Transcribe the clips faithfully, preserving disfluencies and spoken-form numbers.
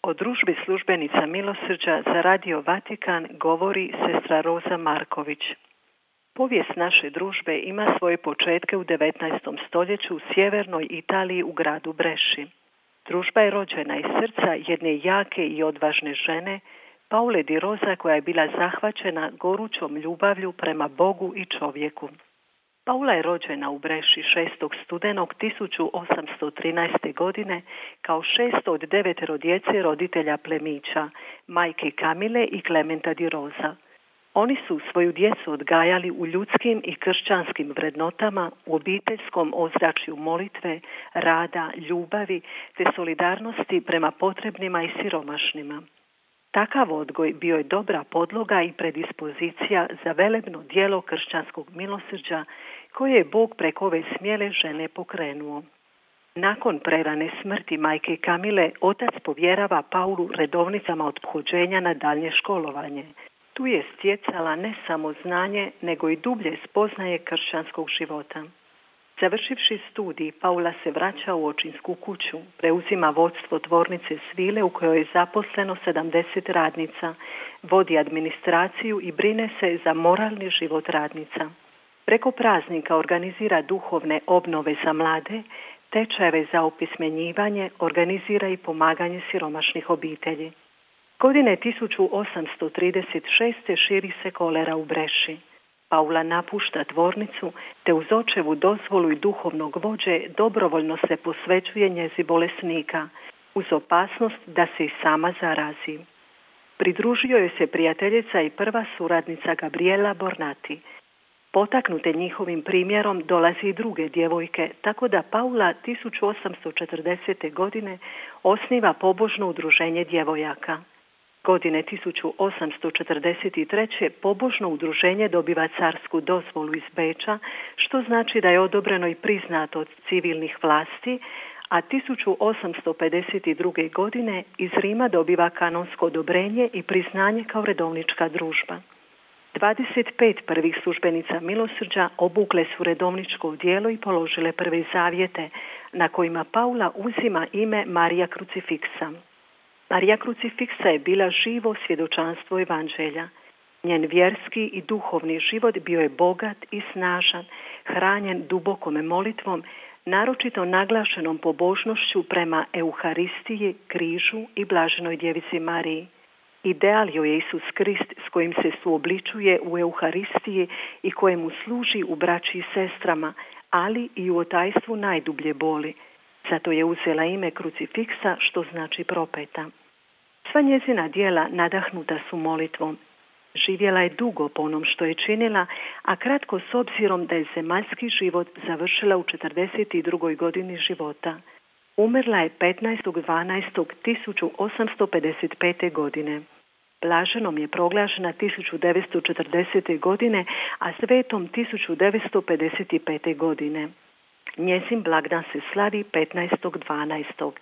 O družbi službenica milosrđa za Radio Vatikan govori sestra Roza Marković. Povijest naše družbe ima svoje početke u devetnaestom stoljeću u sjevernoj Italiji u gradu Breši. Družba je rođena iz srca jedne jake i odvažne žene, Paule di Rosa, koja je bila zahvaćena gorućom ljubavlju prema Bogu i čovjeku. Paula je rođena u Breši šestog studenog tisuću osamsto trinaeste. godine kao šesto od devetero djece roditelja plemića, majke Kamile i Klementa di Rosa. Oni su svoju djecu odgajali u ljudskim i kršćanskim vrednotama, u obiteljskom ozračju molitve, rada, ljubavi te solidarnosti prema potrebnima i siromašnima. Takav odgoj bio je dobra podloga i predispozicija za velebno djelo kršćanskog milosrđa koje je Bog preko ove smjele žene pokrenuo. Nakon prerane smrti majke Kamile, otac povjerava Paulu redovnicama od pohođenja na daljnje školovanje. Tu je stjecala ne samo znanje, nego i dublje spoznaje kršćanskog života. Završivši studij, Paula se vraća u očinsku kuću, preuzima vodstvo tvornice svile u kojoj je zaposleno sedamdeset radnica, vodi administraciju i brine se za moralni život radnica. Preko praznika organizira duhovne obnove za mlade, tečajeve za opismenjivanje, organizira i pomaganje siromašnih obitelji. Godine tisuću osamsto trideset šeste. širi se kolera u Breši. Paula napušta tvornicu te uz očevu dozvolu i duhovnog vođe dobrovoljno se posvećuje njezi bolesnika, uz opasnost da se i sama zarazi. Pridružio joj se prijateljica i prva suradnica Gabriela Bornati. Potaknute njihovim primjerom dolazi i druge djevojke, tako da Paula tisuću osamsto četrdesete. godine osniva pobožno udruženje djevojaka. Godine tisuću osamsto četrdeset treće. pobožno udruženje dobiva carsku dozvolu iz Beča, što znači da je odobreno i priznato od civilnih vlasti, a tisuću osamsto pedeset druge. godine iz Rima dobiva kanonsko odobrenje i priznanje kao redovnička družba. dvadeset pet prvih službenica milosrđa obukle su redovničko odijelo i položile prve zavjete, na kojima Paula uzima ime Marija Krucifiksa. Marija Krucifiksa je bila živo svjedočanstvo evanđelja. Njen vjerski i duhovni život bio je bogat i snažan, hranjen dubokom molitvom, naročito naglašenom pobožnošću prema Euharistiji, križu i blaženoj djevici Mariji. Ideal joj je Isus Krist s kojim se suobličuje u Euharistiji i kojemu služi u braći i sestrama, ali i u otajstvu najdublje boli. Zato je uzela ime Krucifiksa, što znači propeta. Sva njezina djela nadahnuta su molitvom. Živjela je dugo po onom što je činila, a kratko s obzirom da je zemaljski život završila u četrdeset drugoj. godini života. Umrla je petnaestog dvanaestog tisuću osamsto pedeset pete. godine. Blaženom je proglašena tisuću devetsto četrdesete. godine, a svetom tisuću devetsto pedeset pete. godine. Njezin blagdan se slavi petnaestog dvanaestog.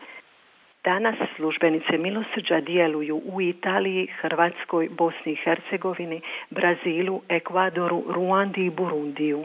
Danas službenice milosrđa djeluju u Italiji, Hrvatskoj, Bosni i Hercegovini, Brazilu, Ekvadoru, Ruandi i Burundiju.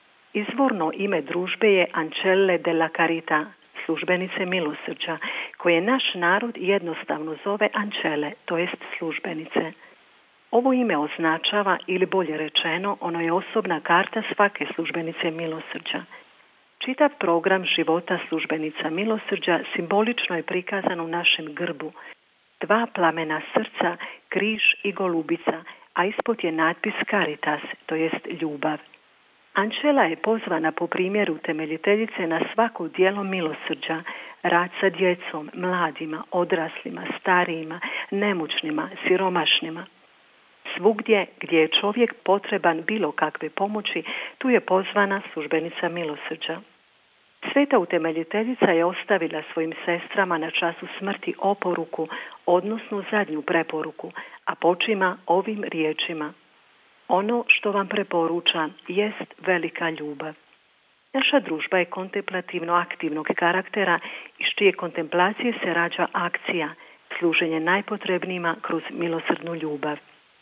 Izvorno ime družbe je Ancelle della Carità, službenice milosrđa, koje naš narod jednostavno zove Ancelle, to jest službenice. Ovo ime označava, ili bolje rečeno, ono je osobna karta svake službenice milosrđa. Čitav program života službenica milosrđa simbolično je prikazan u našem grbu. Dva plamena srca, križ i golubica, a ispod je natpis Caritas, to jest ljubav. Ancella je pozvana po primjeru temeljiteljice na svako djelo milosrđa, rad sa djecom, mladima, odraslima, starijima, nemoćnima, siromašnima. Svugdje gdje je čovjek potreban bilo kakve pomoći, tu je pozvana službenica milosrđa. Sveta utemeljiteljica je ostavila svojim sestrama na času smrti oporuku, odnosno zadnju preporuku, a počima ovim riječima: ono što vam preporučam jest velika ljubav. Naša družba je kontemplativno aktivnog karaktera, iz čije kontemplacije se rađa akcija, služenje najpotrebnijima kroz milosrdnu ljubav.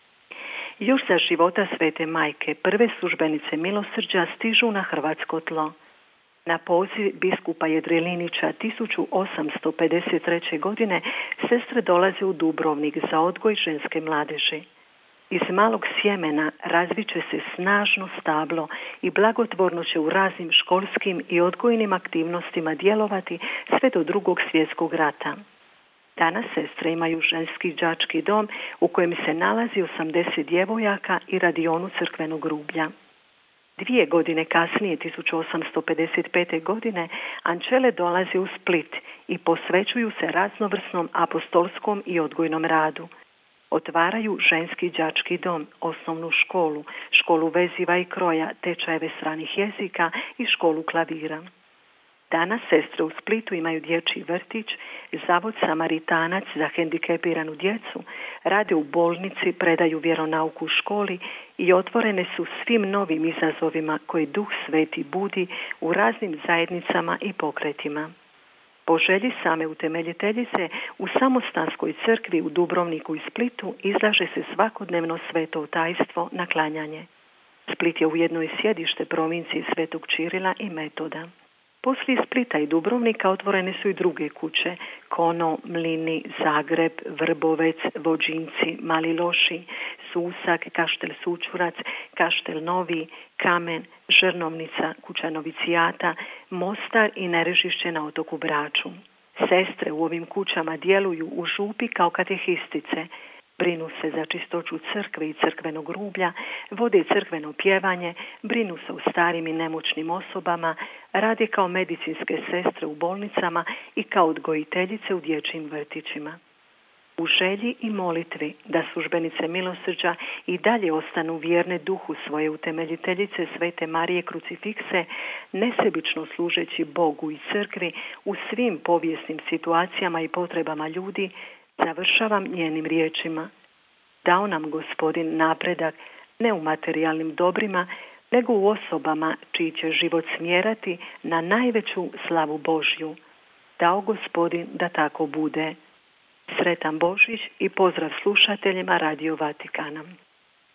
Još za života svete majke, prve službenice milosrđa stižu na hrvatsko tlo. Na poziv biskupa Jedrelinića tisuću osamsto pedeset treće. godine sestre dolaze u Dubrovnik za odgoj ženske mladeži. Iz malog sjemena razviće se snažno stablo i blagotvorno će u raznim školskim i odgojnim aktivnostima djelovati sve do drugog svjetskog rata. Danas sestre imaju ženski đački dom u kojem se nalazi osamdeset djevojaka i radionu crkvenog rublja. Dvije godine kasnije, tisuću osamsto pedeset pete. godine, ančele dolaze u Split i posvećuju se raznovrsnom apostolskom i odgojnom radu. Otvaraju ženski đački dom, osnovnu školu, školu veziva i kroja, tečajeve stranih jezika i školu klavira. Danas sestre u Splitu imaju dječji vrtić, zavod Samaritanac za hendikepiranu djecu, rade u bolnici, predaju vjeronauku u školi i otvorene su svim novim izazovima koje Duh Sveti budi u raznim zajednicama i pokretima. Po želji same utemeljiteljice, u Samostanskoj crkvi u Dubrovniku i Splitu izlaže se svakodnevno sveto tajstvo na klanjanje. Split je ujedno i sjedište provincije Svetog Čirila i Metoda. Poslije Splita i Dubrovnika otvorene su i druge kuće: Kono, Mlini, Zagreb, Vrbovec, Vođinci, Mali Loši, Susak, Kaštel Sučurac, Kaštel Novi, Kamen, Žrnovnica, kuća Novicijata, Mostar i Nerežišće na otoku Braču. Sestre u ovim kućama djeluju u župi kao katehistice, brinu se za čistoću crkve i crkvenog rublja, vode crkveno pjevanje, brinu se o starim i nemoćnim osobama, rade kao medicinske sestre u bolnicama i kao odgojiteljice u dječjim vrtićima. U želji i molitvi da službenice milosrđa i dalje ostanu vjerne duhu svoje utemeljiteljice Svete Marije Krucifikse, nesebično služeći Bogu i crkvi u svim povijesnim situacijama i potrebama ljudi, završavam njenim riječima: dao nam Gospodin napredak ne u materijalnim dobrima, nego u osobama čiji će život smjerati na najveću slavu Božju. Dao Gospodin da tako bude. Sretan Božić i pozdrav slušateljima Radio Vatikana.